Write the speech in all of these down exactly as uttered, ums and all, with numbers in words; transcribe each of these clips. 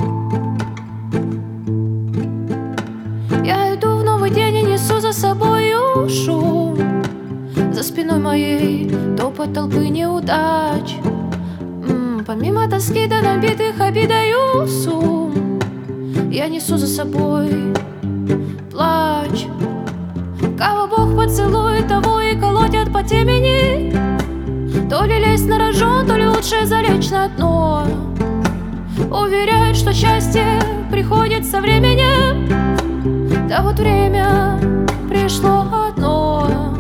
Я иду в новый день и несу за собою шум. За спиной моей топот толпы неудач. М-м, Помимо тоски до набитых обидою сум, я несу за собой плач. Кого Бог поцелует, того и колотят по темени. То ли лезть на рожон, то ли лучше залечь на дно. Уверяют, что счастье приходит со временем. Да вот время пришло одно.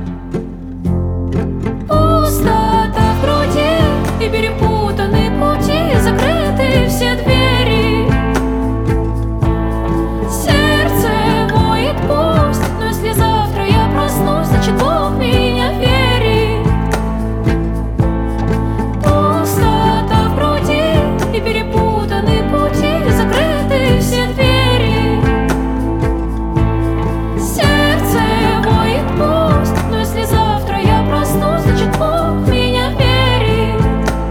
Пустота в груди и перепутаны пути, закрыты все двери. Сердце воет пусть, но если завтра я проснусь, значит Бог в меня верит. Пустота в груди и перепутаны пути, закрыты все двери. Сердце воет пусть, но если завтра я проснусь, значит Бог в меня верит.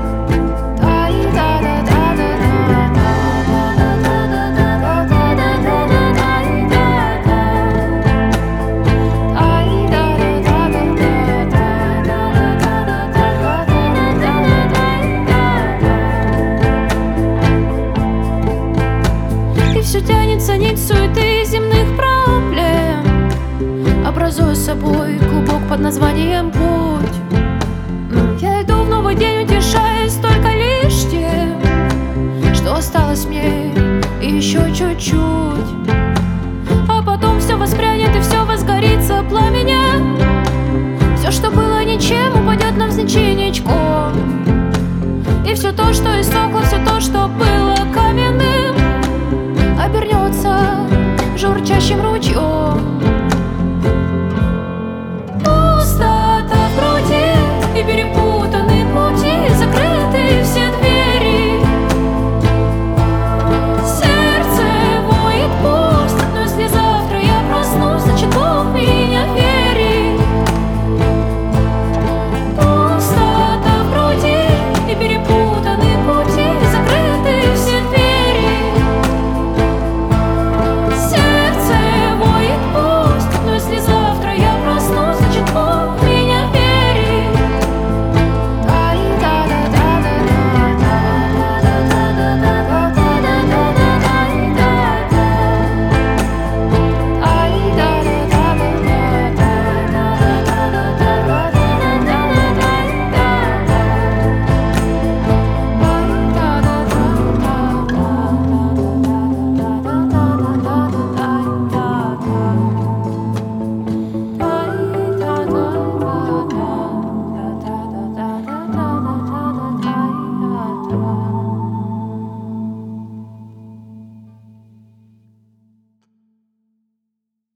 И все тянется нить суеты земных проблем, образуя собой клубок под названием путь. М, Я иду в новый день, утешаясь только лишь тем, что осталось мне и еще чуть-чуть. А потом все воспрянет и все возгорится пламенем.